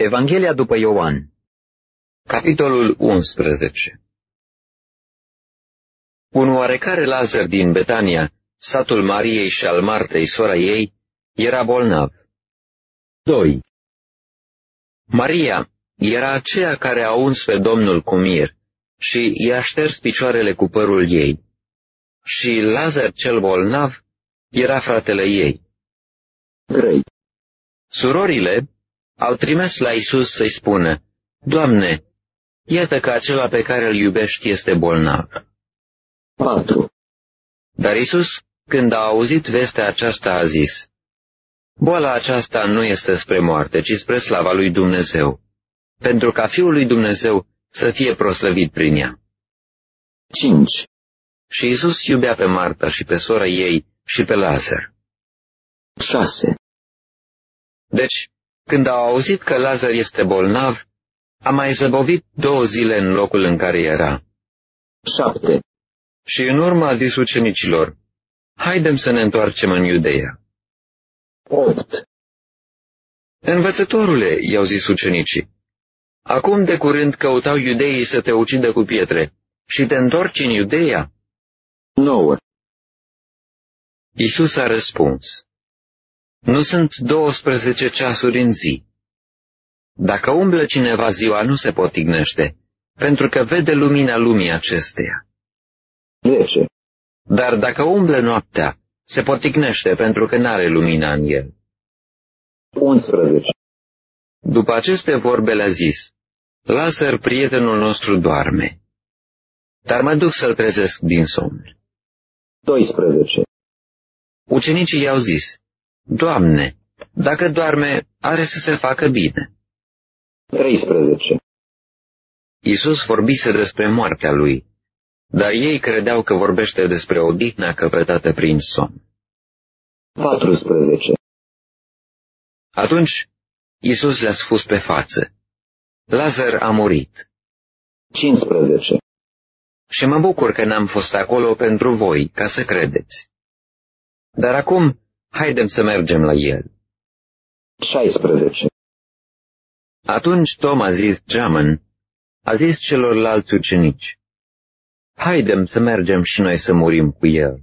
Evanghelia după Ioan, capitolul 11. Un oarecare Lazar din Betania, satul Mariei și al Martei, sora ei, era bolnav. 2. Maria era aceea care a uns pe Domnul cu mir și i-a șters picioarele cu părul ei. Și Lazar cel bolnav era fratele ei. 3. Surorile au trimis la Isus să-i spună: Doamne, iată că acela pe care îl iubești este bolnav. 4. Dar Isus, când a auzit vestea aceasta, a zis: Boala aceasta nu este spre moarte, ci spre slava lui Dumnezeu, pentru ca Fiul lui Dumnezeu să fie proslăvit prin ea. 5. Și Isus iubea pe Marta și pe sora ei și pe Lazar. 6. Deci, când au auzit că Lazar este bolnav, a mai zăbovit 2 zile în locul în care era. 7. Și în urmă a zis ucenicilor: Haidem să ne întoarcem în Iudeea. 8. Învățătorule, i-au zis ucenicii, acum de curând căutau iudeii să te ucidă cu pietre și te întorci în Iudeea? 9. Iisus a răspuns: Nu sunt 12 ceasuri în zi. Dacă umblă cineva ziua, nu se potignește, pentru că vede lumina lumii acesteia. 10. Dar dacă umblă noaptea, se potignește, pentru că n-are lumina în el. 11. După aceste vorbe le-a zis: Lazar, prietenul nostru, doarme, dar mă duc să-l trezesc din somn. 12. Ucenicii i-au zis: Doamne, dacă doarme, are să se facă bine. 13. Iisus vorbise despre moartea lui, dar ei credeau că vorbește despre odihna căpătată prin somn. 14. Atunci Iisus le-a spus pe față: Lazar a murit. 15. Și mă bucur că n-am fost acolo pentru voi, ca să credeți. Dar acum, haidem să mergem la el. 16. Atunci Toma, zis Geamăn, a zis celorlalți ucenici: Haidem să mergem și noi să murim cu el.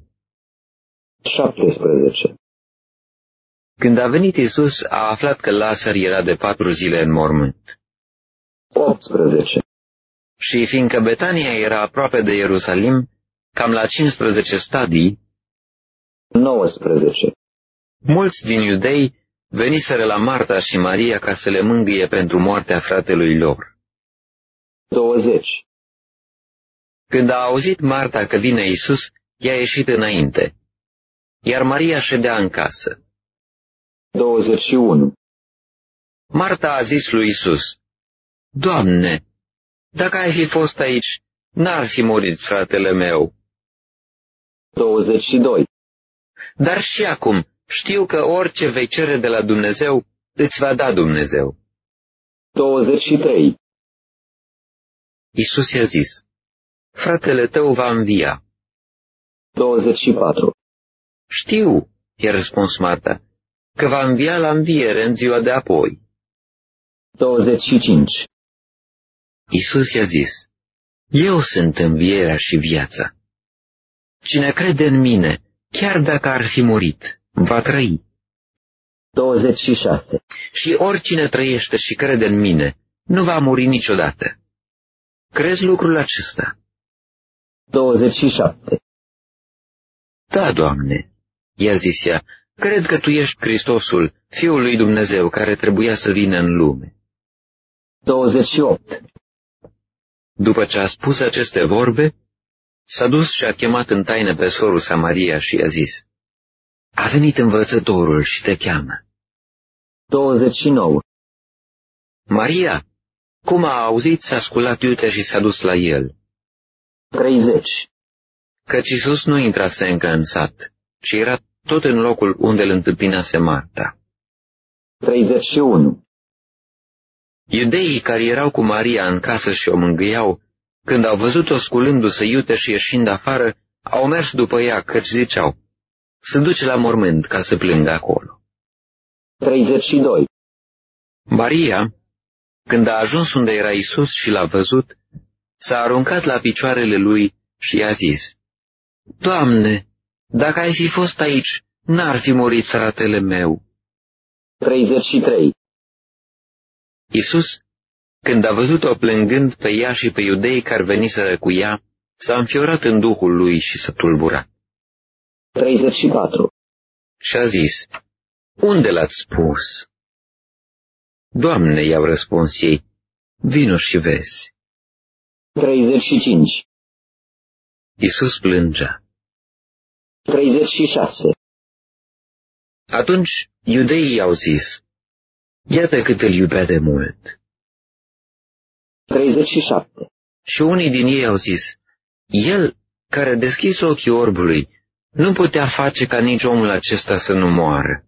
17. Când a venit Iisus, a aflat că Lazar era de 4 zile în mormânt. 18. Și fiindcă Betania era aproape de Ierusalim, cam la 15 stadii, 19. Mulți din iudei veniseră la Marta și Maria ca să le mângâie pentru moartea fratelui lor. 20. Când a auzit Marta că vine Iisus, i-a ieșit înainte, iar Maria ședea în casă. 21. Marta a zis lui Iisus: Doamne, dacă ai fi fost aici, n-ar fi murit fratele meu. 22. Dar și acum știu că orice vei cere de la Dumnezeu, îți va da Dumnezeu. 23. Iisus i-a zis: Fratele tău va învia. 24. Știu, i-a răspuns Marta, că va învia la înviere în ziua de apoi. 25. Iisus i-a zis: Eu sunt învierea și viața. Cine crede în mine, chiar dacă ar fi murit, va trăi. 26. Și oricine trăiește și crede în mine, nu va muri niciodată. Crezi lucrul acesta? 27. Da, Doamne, i-a zis ea, cred că Tu ești Hristosul, Fiul lui Dumnezeu, care trebuia să vină în lume. 28. După ce a spus aceste vorbe, s-a dus și a chemat în taină pe sorul sa Maria și i-a zis: A venit învățătorul și te cheamă. 29. Maria, cum a auzit, s-a sculat iute și s-a dus la el. 30. Căci Iisus nu intrase încă în sat, ci era tot în locul unde îl întâmpinase Marta. 31. Iudeii care erau cu Maria în casă și o mângâiau, când au văzut-o sculându-se iute și ieșind afară, au mers după ea, căci ziceau: Se duce la mormânt ca să plângă acolo. 32. Maria Când a ajuns unde era Isus și l-a văzut, s-a aruncat la picioarele lui și i-a zis: Doamne, dacă ai fi fost aici, n-ar fi murit fratele meu. 33. Isus, când a văzut-o plângând pe ea și pe iudeii care veniseră cu ea, s-a înfiorat în duhul lui și s-a tulburat. 34. Și a zis: Unde l-ați spus? Doamne, i-au răspuns ei, vino și vezi. 35. Isus plângea. 36. Atunci iudeii i-au zis: Iată cât îl iubea de mult. 37. Și unii din ei au zis: El, care a deschis ochii orbului, nu putea face ca nici omul acesta să nu moară.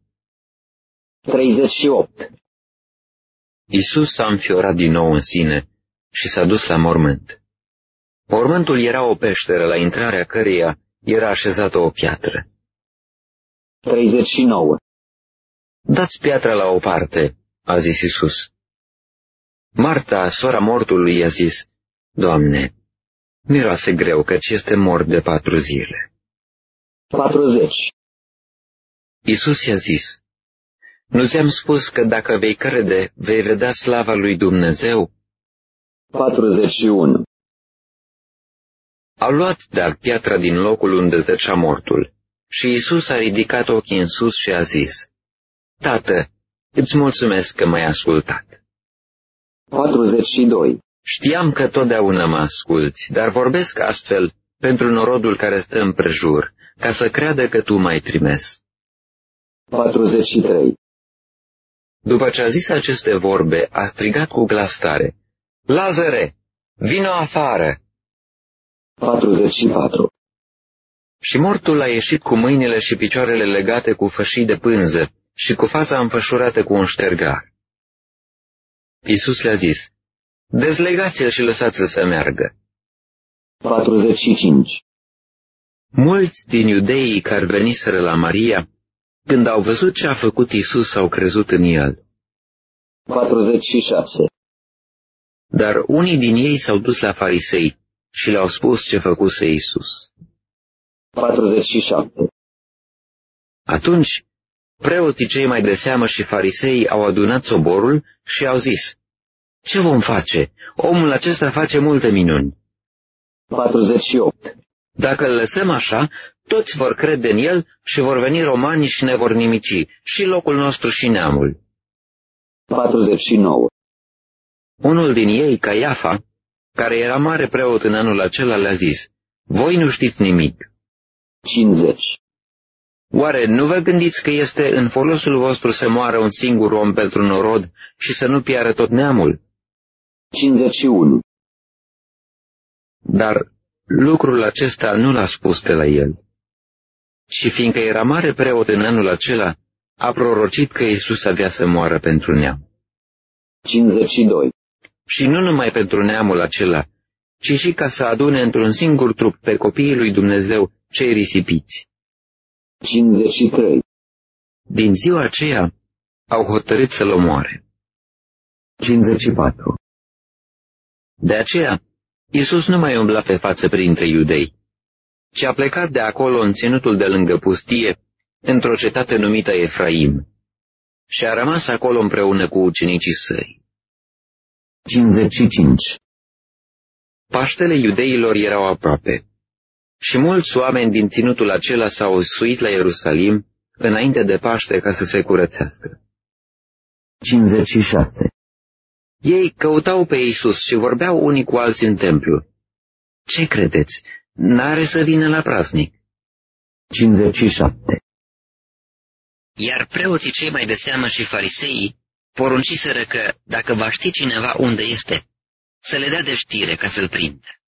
38. Isus s-a înfiorat din nou în sine și s-a dus la mormânt. Mormântul era o peșteră la intrarea căreia era așezată o piatră. 39. Dați piatra la o parte, a zis Isus. Marta, sora mortului, i-a zis: Doamne, miroase greu, căci este mort de 4 zile. 40. Isus i-a zis: Nu ți-am spus că dacă vei crede, vei vedea slava lui Dumnezeu? 41. Au luat dar piatra din locul unde zăcea mortul și Isus a ridicat ochii în sus și a zis: Tată, îți mulțumesc că m-ai ascultat. 42. Știam că totdeauna mă asculți, dar vorbesc astfel pentru norodul care stă împrejur, ca să creadă că tu m-ai trimis. 43. După ce a zis aceste vorbe, a strigat cu glas tare: Lazare, vino afară! 44. Și mortul a ieșit cu mâinile și picioarele legate cu fășii de pânză și cu fața înfășurată cu un ștergar. Iisus le-a zis: Dezlegați-l și lăsați-l să meargă. 45. Mulți din iudeii care veniseră la Maria, când au văzut ce a făcut Iisus, au crezut în el. 46. Dar unii din ei s-au dus la farisei și le-au spus ce făcuse Iisus. 47. Atunci, preoții cei mai de seamă și farisei au adunat soborul și au zis: Ce vom face? Omul acesta face multe minuni. 48. Dacă îl lăsăm așa, toți vor crede în el și vor veni romanii și ne vor nimici, și locul nostru și neamul. 49. Unul din ei, Caiafa, care era mare preot în anul acela, le-a zis: Voi nu știți nimic. 50. Oare nu vă gândiți că este în folosul vostru să moară un singur om pentru norod și să nu piară tot neamul? 51. Dar lucrul acesta nu l-a spus de la el. Și fiindcă era mare preot în anul acela, a prorocit că Iisus avea să moară pentru neam. 52. Și nu numai pentru neamul acela, ci și ca să adune într-un singur trup pe copiii lui Dumnezeu cei risipiți. 53. Din ziua aceea au hotărât să-l omoare. 54. De aceea, Iisus nu mai umbla pe față printre iudei, ci a plecat de acolo în ținutul de lângă pustie, într-o cetate numită Efraim, și a rămas acolo împreună cu ucenicii săi. 55. Paștele iudeilor erau aproape, și mulți oameni din ținutul acela s-au suit la Ierusalim înainte de Paște ca să se curățească. 56. Ei căutau pe Iisus și vorbeau unii cu alții în templu: Ce credeți? N-are să vină la praznic? 57. Iar preoții cei mai de seamă și fariseii porunciseră că, dacă va ști cineva unde este, să le dea de știre ca să-l prindă.